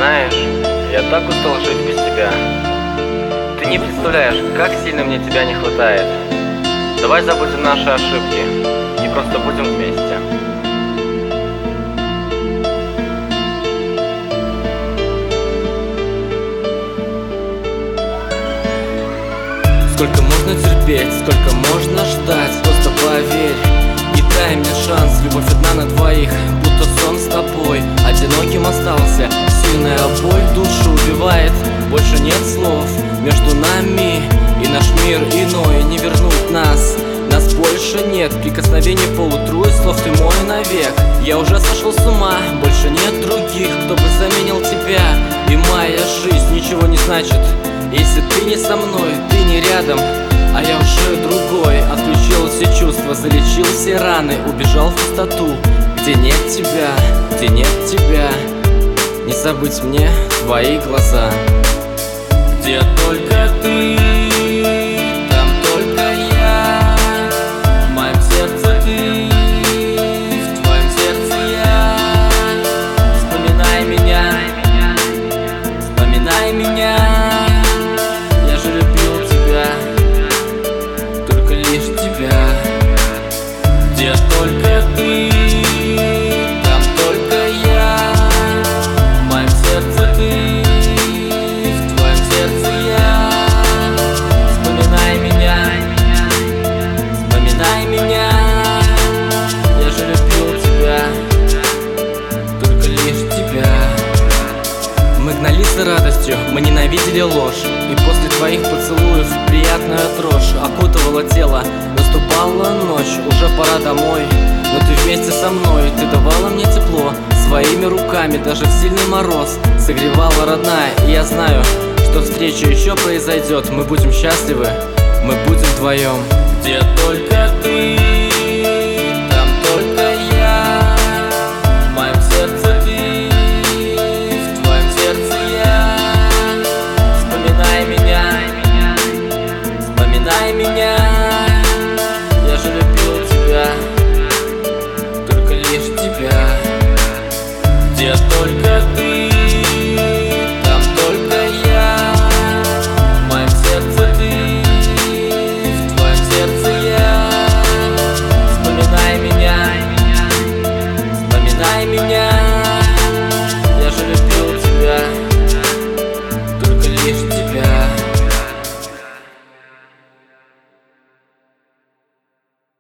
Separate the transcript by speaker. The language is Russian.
Speaker 1: Знаешь, я так устал жить без тебя. Ты не представляешь, как сильно мне тебя не хватает. Давай забудем наши ошибки и просто будем вместе.
Speaker 2: Сколько можно терпеть, сколько можно ждать, просто поверь и дай мне шанс. Любовь одна на двоих, будто сон с тобой. Одиноким остался, сильная боль душу убивает. Больше нет слов между нами, и наш мир иной. Не вернуть нас больше нет. Прикосновений поутру и слов ты мой навек. Я уже сошел с ума, больше нет других, кто бы заменил тебя. И моя жизнь ничего не значит, если ты не со мной, ты не рядом, а я уже другой. Отключил все чувства, залечил все раны, убежал в пустоту, где нет тебя, где нет тебя. Не забыть мне твои глаза. Где только ты, там только я. В моем сердце ты, в твоем сердце я. Вспоминай меня, вспоминай меня. Я же любил тебя, только лишь тебя. Где только ты, там только я. В моем сердце ты, в твоем сердце я. Вспоминай меня, вспоминай меня. Я же любил тебя, только лишь тебя. Мы гнались за радостью, мы ненавидели ложь. И после твоих поцелуев приятная дрожь окутывала тело. Наступала ночь, уже пора домой. Но ты вместе со мной, ты давала мне тепло. Своими руками, даже в сильный мороз, согревала родная. И я знаю, что встреча еще произойдет. Мы будем счастливы, мы будем вдвоем. Где только ты.